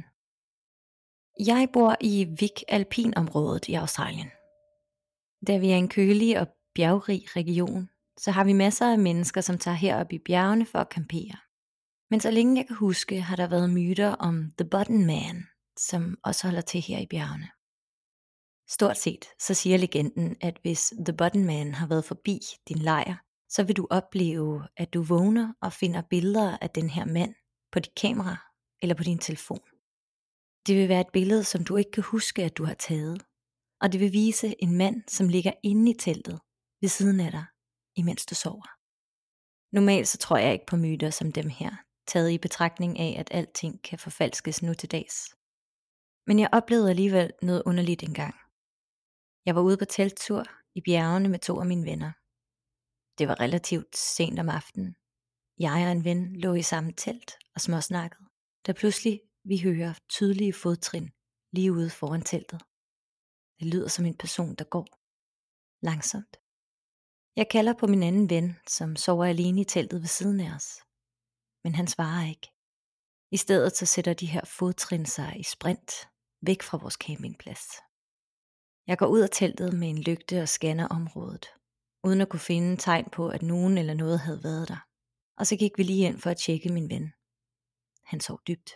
Jeg bor i Vic Alpinområdet i Australien. Da vi er en kølig og bjergrig region, så har vi masser af mennesker, som tager herop i bjergene for at campere. Men så længe jeg kan huske, har der været myter om The Button Man, som også holder til her i bjergene. Stort set så siger legenden, at hvis The Button Man har været forbi din lejr, så vil du opleve, at du vågner og finder billeder af den her mand på dit kamera eller på din telefon. Det vil være et billede, som du ikke kan huske, at du har taget. Og det vil vise en mand, som ligger inde i teltet ved siden af dig, imens du sover. Normalt så tror jeg ikke på myter som dem her, taget i betragtning af, at alting kan forfalskes nu til dags. Men jeg oplevede alligevel noget underligt engang. Jeg var ude på telttur i bjergene med 2 af mine venner. Det var relativt sent om aftenen. Jeg og en ven lå i samme telt og småsnakkede, da pludselig vi hører tydelige fodtrin lige ude foran teltet. Det lyder som en person, der går langsomt. Jeg kalder på min anden ven, som sover alene i teltet ved siden af os. Men han svarer ikke. I stedet så sætter de her fodtrin sig i sprint væk fra vores campingplads. Jeg går ud af teltet med en lygte og scanner området, uden at kunne finde tegn på, at nogen eller noget havde været der. Og så gik vi lige ind for at tjekke min ven. Han sov dybt.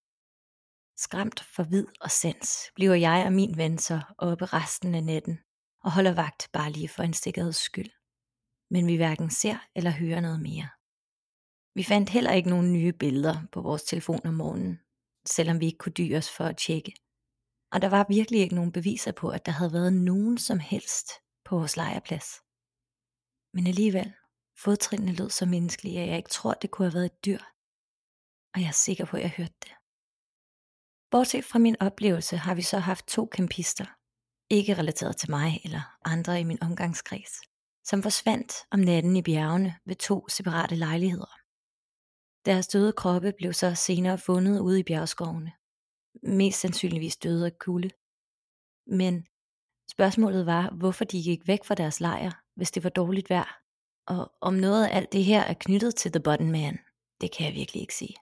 Skræmt for vid og sans bliver jeg og min ven så oppe resten af natten og holder vagt bare lige for en sikkerheds skyld. Men vi hverken ser eller hører noget mere. Vi fandt heller ikke nogen nye billeder på vores telefon om morgenen, selvom vi ikke kunne dyre os for at tjekke. Og der var virkelig ikke nogen beviser på, at der havde været nogen som helst på vores lejrplads. Men alligevel, fodtrinene lød så menneskelige, at jeg ikke tror, det kunne have været et dyr. Og jeg er sikker på, at jeg hørte det. Bortset fra min oplevelse har vi så haft 2 campister, ikke relateret til mig eller andre i min omgangskreds, som forsvandt om natten i bjergene ved 2 separate lejligheder. Deres døde kroppe blev så senere fundet ude i bjergskovene, mest sandsynligvis døde af kulde. Men spørgsmålet var, hvorfor de gik væk fra deres lejr, hvis det var dårligt vejr, og om noget af alt det her er knyttet til The Button Man, det kan jeg virkelig ikke sige.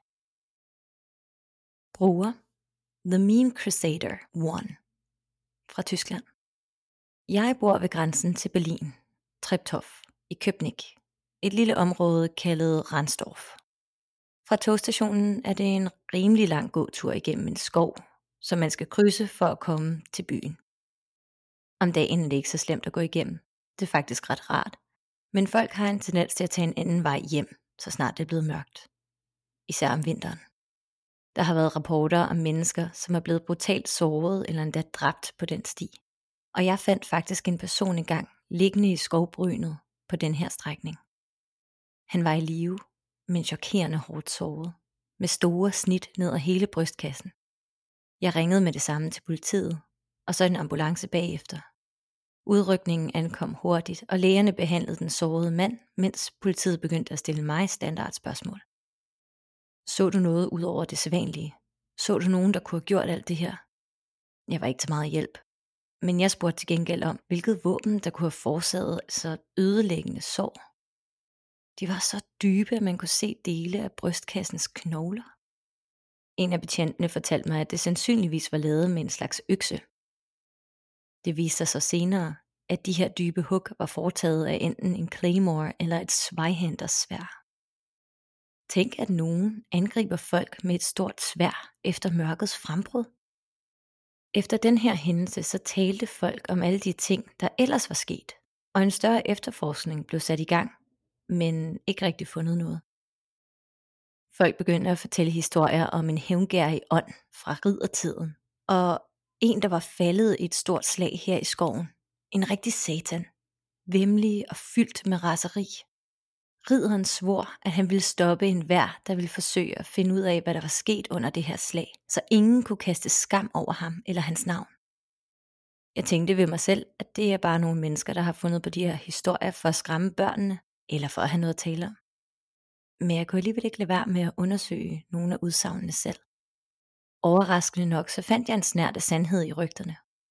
Bruger The Meme Crusader 1 fra Tyskland. Jeg bor ved grænsen til Berlin, Treptow, i Köpenick, et lille område kaldet Ransdorf. Fra togstationen er det en rimelig lang gåtur igennem en skov, som man skal krydse for at komme til byen. Om dagen er det ikke så slemt at gå igennem. Det er faktisk ret rart. Men folk har en tendens til at tage en anden vej hjem, så snart det er blevet mørkt. Især om vinteren. Der har været rapporter om mennesker, som er blevet brutalt såret eller endda dræbt på den sti. Og jeg fandt faktisk en person engang, liggende i skovbrynet på den her strækning. Han var i live, men chokerende hårdt såret, med store snit ned ad hele brystkassen. Jeg ringede med det samme til politiet, og så en ambulance bagefter. Udrykningen ankom hurtigt, og lægerne behandlede den sårede mand, mens politiet begyndte at stille mig standardspørgsmål. Så du noget ud over det sædvanlige? Så du nogen, der kunne have gjort alt det her? Jeg var ikke til meget hjælp, men jeg spurgte til gengæld om, hvilket våben, der kunne have forårsaget så ødelæggende sår. De var så dybe, at man kunne se dele af brystkassens knogler. En af betjentene fortalte mig, at det sandsynligvis var lavet med en slags økse. Det viste sig så senere, at de her dybe hug var foretaget af enten en claymore eller et svejhænders sværd. Tænk, at nogen angriber folk med et stort sværd efter mørkets frembrud. Efter den her hændelse, så talte folk om alle de ting, der ellers var sket, og en større efterforskning blev sat i gang, men ikke rigtig fundet noget. Folk begyndte at fortælle historier om en hævngærig ånd fra riddertiden, og en, der var faldet i et stort slag her i skoven. En rigtig satan, væmmelig og fyldt med raseri. Ridderen svor, at han ville stoppe enhver, der ville forsøge at finde ud af, hvad der var sket under det her slag, så ingen kunne kaste skam over ham eller hans navn. Jeg tænkte ved mig selv, at det er bare nogle mennesker, der har fundet på de her historier for at skræmme børnene, eller for at have noget at tale om. Men jeg kunne alligevel ikke lade være med at undersøge nogle af udsagnene selv. Overraskende nok, så fandt jeg en snert af sandhed i rygterne.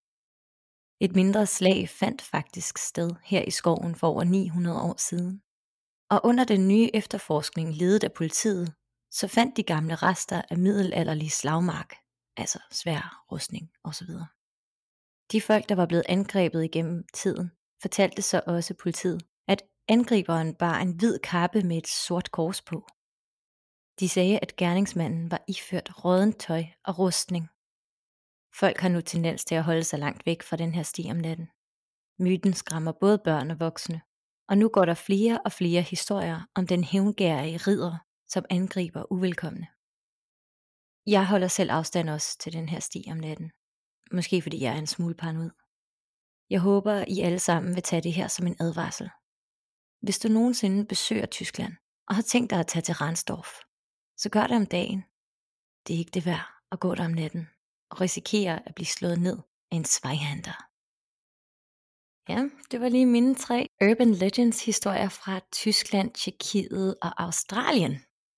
Et mindre slag fandt faktisk sted her i skoven for over 900 år siden. Og under den nye efterforskning ledet af politiet, så fandt de gamle rester af middelalderlig slagmark, altså sværd, rustning osv. De folk, der var blevet angrebet igennem tiden, fortalte så også politiet, at angriberen bar en hvid kappe med et sort kors på. De sagde, at gerningsmanden var iført råddent tøj og rustning. Folk har nu tendens til at holde sig langt væk fra den her sti om natten. Myten skræmmer både børn og voksne, og nu går der flere og flere historier om den hævngærige ridder, som angriber uvelkomne. Jeg holder selv afstand også til den her sti om natten. Måske fordi jeg er en smule paranoid. Jeg håber, I alle sammen vil tage det her som en advarsel. Hvis du nogensinde besøger Tyskland og har tænkt dig at tage til Ransdorf, så gør det om dagen. Det er ikke det værd at gå der om natten og risikere at blive slået ned af en svejhænder. Ja, det var lige mine 3 Urban Legends historier fra Tyskland, Tjekkiet og Australien.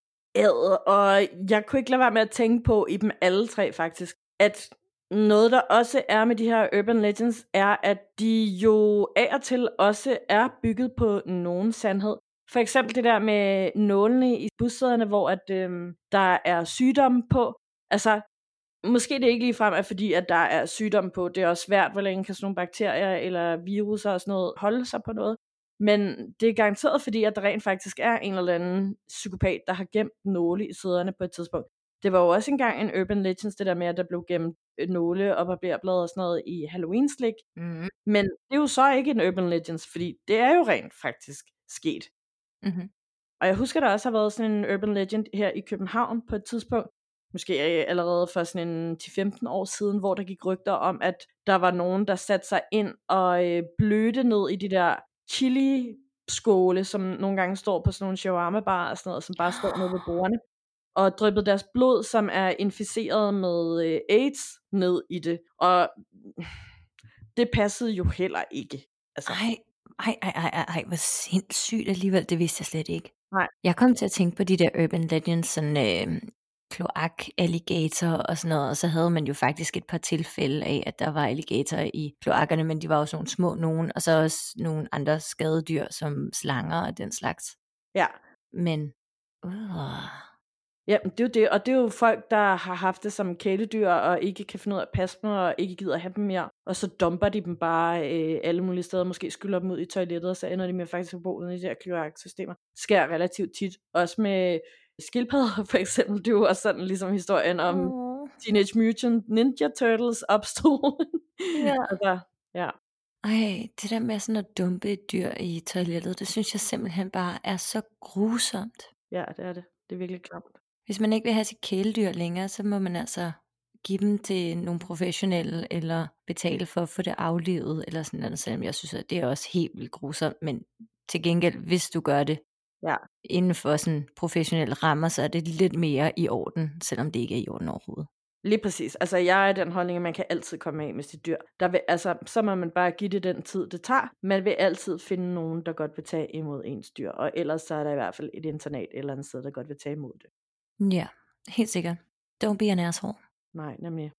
Og jeg kunne ikke lade være med at tænke på i dem alle 3 faktisk, at noget der også er med de her Urban Legends, er at de jo af og til også er bygget på nogen sandhed. For eksempel det der med nålene i bussæderne, hvor at, der er sygdomme på. Altså, måske det ikke ligefrem er fordi, at der er sygdomme på. Det er også svært, hvor længe kan sådan nogle bakterier eller viruser og sådan noget holde sig på noget. Men det er garanteret fordi, at der rent faktisk er en eller anden psykopat, der har gemt nåle i sæderne på et tidspunkt. Det var jo også engang en Urban Legends, det der med, at der blev gemt nåle og barberblade og sådan noget i Halloween-slik. Mm-hmm. Men det er jo så ikke en Urban Legends, fordi det er jo rent faktisk sket. Mm-hmm. Og jeg husker, der også har været sådan en Urban Legend her i København på et tidspunkt, måske allerede for sådan en 10-15 år siden, hvor der gik rygter om, at der var nogen, der satte sig ind og blødte ned i de der chili-skåle, som nogle gange står på sådan nogle shawarma-bar og sådan noget, som bare står nede ved bordene, og dryppede deres blod, som er inficeret med AIDS, ned i det. Og det passede jo heller ikke. Altså. Ej, hvor sindssygt alligevel, det vidste jeg slet ikke. Nej. Jeg kom til at tænke på de der Urban Legends, sådan kloak-alligator og sådan noget, og så havde man jo faktisk et par tilfælde af, at der var alligatorer i kloakkerne, men de var også nogle små nogen, og så også nogle andre skadedyr, som slanger og den slags. Ja. Men, Ja, det er jo det, og det er jo folk, der har haft det som kæledyr, og ikke kan finde ud af at passe dem, og ikke gider at have dem mere, og så dumper de dem bare alle mulige steder, måske skyller dem ud i toilettet, og så ender de med faktisk at bo ude i de her kloaksystemer. Det sker relativt tit, også med skildpadder for eksempel, det er jo også sådan ligesom historien om Teenage Mutant Ninja Turtles opstod. Ja. Altså, ja. Ej, det der med sådan at dumpe et dyr i toilettet, det synes jeg simpelthen bare er så grusomt. Ja, det er det. Det er virkelig klamt. Hvis man ikke vil have sit kæledyr længere, så må man altså give dem til nogle professionelle, eller betale for at få det aflivet, eller sådan noget, selvom jeg synes, at det er også helt vildt grusomt, men til gengæld, hvis du gør det inden for sådan professionelle rammer, så er det lidt mere i orden, selvom det ikke er i orden overhovedet. Lige præcis. Altså, jeg er den holdning, at man kan altid komme af med sit dyr. Så må man bare give det den tid, det tager. Man vil altid finde nogen, der godt vil tage imod ens dyr, og ellers så er der i hvert fald et internat eller andet sted, der godt vil tage imod det. Ja, helt sikkert. Don't be an asshole. Nej, nemlig.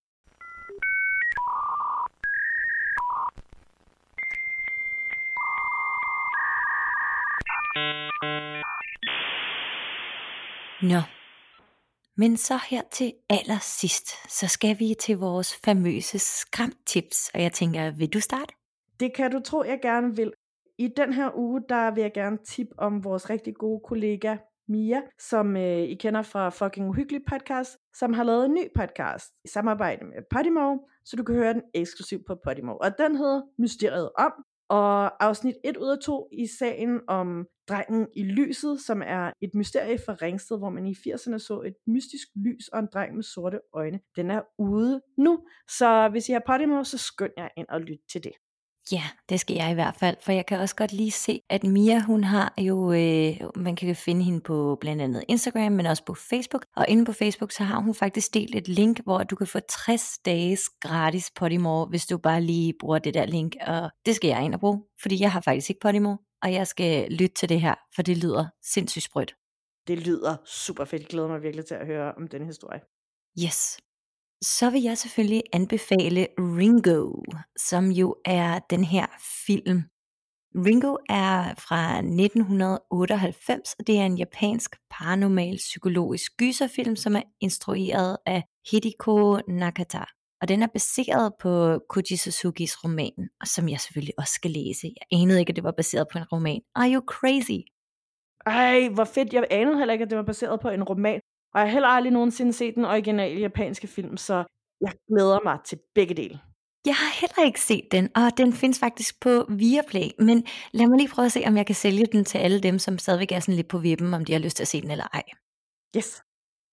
Nå. Men så her til allersidst, så skal vi til vores famøse skræmtips, og jeg tænker, vil du starte? Det kan du tro, jeg gerne vil. I den her uge, der vil jeg gerne tippe om vores rigtig gode kollega Mia, som I kender fra Fucking Uhyggelig podcast, som har lavet en ny podcast i samarbejde med Podimo, så du kan høre den eksklusivt på Podimo. Og den hedder Mysteriet om, og afsnit 1 ud af 2 i sagen om Drengen i lyset, som er et mysterie fra Ringsted, hvor man i 80'erne så et mystisk lys og en dreng med sorte øjne. Den er ude nu, så hvis I har Podimo, så skynd jer ind og lyt til det. Ja, det skal jeg i hvert fald, for jeg kan også godt lige se, at Mia, hun har jo, man kan finde hende på blandt andet Instagram, men også på Facebook, og inde på Facebook, så har hun faktisk delt et link, hvor du kan få 60 dages gratis Podimo, hvis du bare lige bruger det der link, og det skal jeg ind og bruge, fordi jeg har faktisk ikke Podimo, og jeg skal lytte til det her, for det lyder sindssygt sprødt. Det lyder super fedt, jeg glæder mig virkelig til at høre om den historie. Yes. Så vil jeg selvfølgelig anbefale Ringo, som jo er den her film. Ringo er fra 1998, og det er en japansk paranormal psykologisk gyserfilm, som er instrueret af Hideko Nakata. Og den er baseret på Koji Suzukis roman, og som jeg selvfølgelig også skal læse. Jeg anede ikke, at det var baseret på en roman. Are you crazy? Ej, hvor fedt. Jeg anede heller ikke, at det var baseret på en roman. Og jeg har heller aldrig nogensinde set den originale japanske film, så jeg glæder mig til begge dele. Jeg har heller ikke set den, og den findes faktisk på Viaplay, men lad mig lige prøve at se, om jeg kan sælge den til alle dem, som stadigvæk er sådan lidt på vippen, om de har lyst til at se den eller ej. Yes.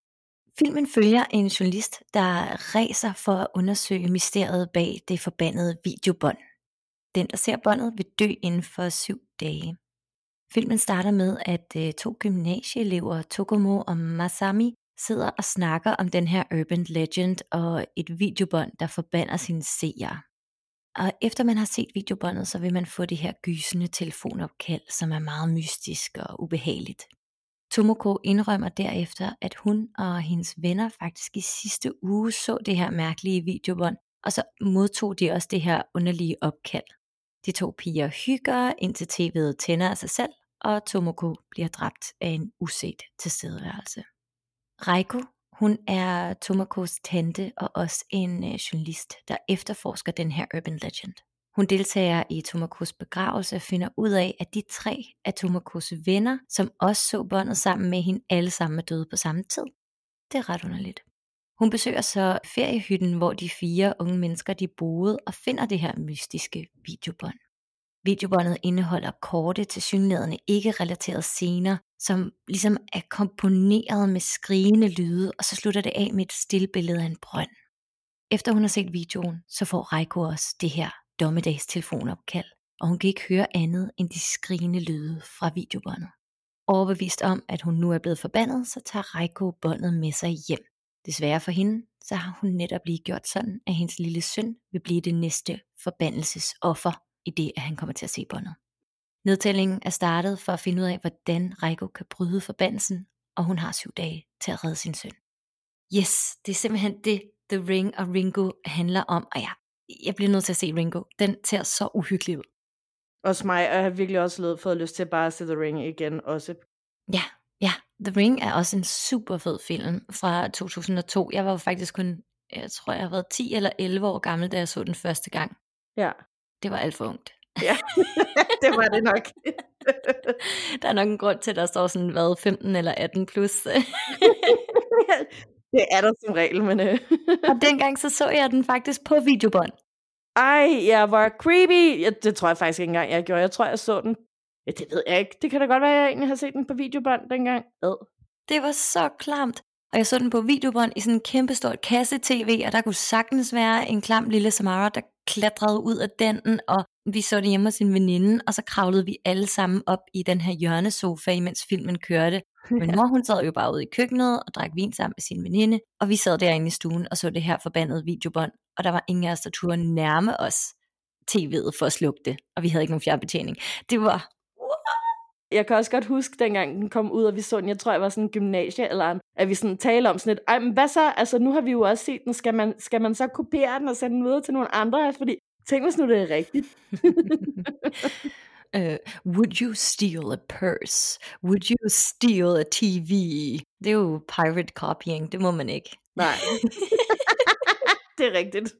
Filmen følger en journalist, der ræser for at undersøge mysteriet bag det forbandede videobånd. Den, der ser båndet, vil dø inden for 7 dage. Filmen starter med, at 2 gymnasieelever, Tokumo og Masami, sidder og snakker om den her urban legend og et videobånd, der forbander sine seere. Og efter man har set videobåndet, så vil man få det her gysende telefonopkald, som er meget mystisk og ubehageligt. Tomoko indrømmer derefter, at hun og hendes venner faktisk i sidste uge så det her mærkelige videobånd, og så modtog de også det her underlige opkald. De 2 piger hygger, indtil tv'et tænder af sig selv, og Tomoko bliver dræbt af en uset tilstedeværelse. Reiko, hun er Tomokos tante og også en journalist, der efterforsker den her urban legend. Hun deltager i Tomokos begravelse og finder ud af, at de 3 af Tomokos venner, som også så båndet sammen med hende, alle sammen er døde på samme tid. Det er ret underligt. Hun besøger så feriehytten, hvor de 4 unge mennesker de boede, og finder det her mystiske videobånd. Videobåndet indeholder korte, tilsyneladende ikke relaterede scener, som ligesom er komponeret med skrigende lyde, og så slutter det af med et stillbillede af en brønd. Efter hun har set videoen, så får Reiko også det her dommedags telefonopkald, og hun kan ikke høre andet end de skrigende lyde fra videobåndet. Overbevist om, at hun nu er blevet forbandet, så tager Reiko båndet med sig hjem. Desværre for hende, så har hun netop lige gjort sådan, at hendes lille søn vil blive det næste forbandelsesoffer, i det, at han kommer til at se båndet. Nedtællingen er startet for at finde ud af, hvordan Reiko kan bryde forbandelsen, og hun har 7 dage til at redde sin søn. Yes, det er simpelthen det, The Ring og Ringo handler om, og jeg bliver nødt til at se Ringo. Den ser så uhyggelig ud. Også mig, og jeg har virkelig også fået lyst til bare at se The Ring igen også. Ja, The Ring er også en super fed film fra 2002. Jeg var jo faktisk kun, jeg tror jeg har været 10 eller 11 år gammel, da jeg så den første gang. Ja. Det var alt for ungt. Ja, det var det nok. Der er nok en grund til, at der står sådan, 15 eller 18 plus. Det er der som regel, men... Og dengang så jeg den faktisk på videobånd. Ej, jeg var creepy. Det tror jeg faktisk ikke engang, jeg gjorde. Jeg tror, jeg så den. Ja, det ved jeg ikke. Det kan da godt være, at jeg egentlig har set den på videobånd dengang. Det var så klamt. Og jeg så den på videobånd i sådan en kæmpestort kasse-tv, og der kunne sagtens være en klam lille Samara, der klatrede ud af den, og vi så det hjemme hos sin veninde, og så kravlede vi alle sammen op i den her hjørnesofa, imens filmen kørte. Men mor, hun sad jo bare ude i køkkenet og drak vin sammen med sin veninde, og vi sad derinde i stuen og så det her forbandede videobånd, og der var ingen af os, der turde nærme os tv'et for at slukke det, og vi havde ikke nogen fjernbetjening. Det var... Jeg kan også godt huske, dengang den kom ud, og vi så den, jeg tror, jeg var sådan en gymnasiealderen, at vi sådan taler om sådan et, ej, men hvad så, altså nu har vi jo også set den, skal man så kopiere den og sende den videre til nogle andre, fordi tænk hvis nu det er rigtigt. Would you steal a purse? Would you steal a TV? Det er jo pirate copying, det må man ikke. Nej. Det er rigtigt.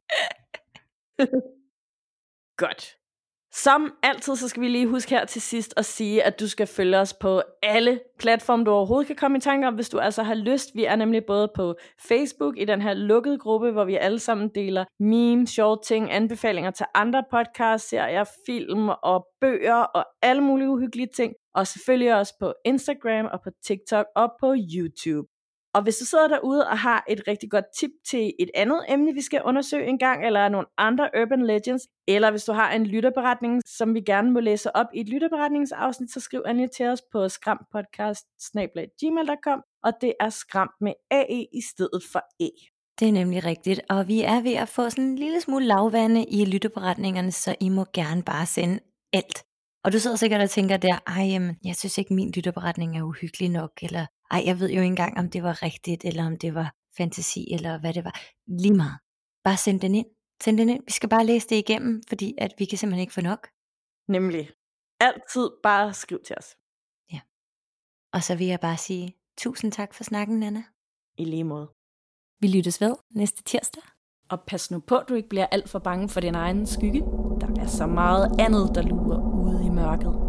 Godt. Som altid, så skal vi lige huske her til sidst at sige, at du skal følge os på alle platforme, du overhovedet kan komme i tanke om, hvis du altså har lyst. Vi er nemlig både på Facebook i den her lukkede gruppe, hvor vi alle sammen deler memes, sjove ting, anbefalinger til andre podcasts, serier, film og bøger og alle mulige uhyggelige ting. Og selvfølgelig også på Instagram og på TikTok og på YouTube. Og hvis du sidder derude og har et rigtig godt tip til et andet emne, vi skal undersøge en gang, eller nogle andre urban legends, eller hvis du har en lytterberetning, som vi gerne må læse op i et lytterberetningsafsnit, så skriv endelig til os på skrampodcast@gmail.com, og det er skramp med AE i stedet for E. Det er nemlig rigtigt, og vi er ved at få sådan en lille smule lavvande i lytterberetningerne, så I må gerne bare sende alt. Og du sidder sikkert og tænker der, jeg synes ikke min lytterberetning er uhyggelig nok, eller jeg ved jo ikke engang, om det var rigtigt, eller om det var fantasi, eller hvad det var. Lige meget. Bare send den ind. Send den ind. Vi skal bare læse det igennem, fordi at vi kan simpelthen ikke få nok. Nemlig. Altid bare skriv til os. Ja. Og så vil jeg bare sige, tusind tak for snakken, Nanna. I lige måde. Vi lyttes ved næste tirsdag. Og pas nu på, at du ikke bliver alt for bange for din egen skygge. Der er så meget andet, der lurer ude i mørket.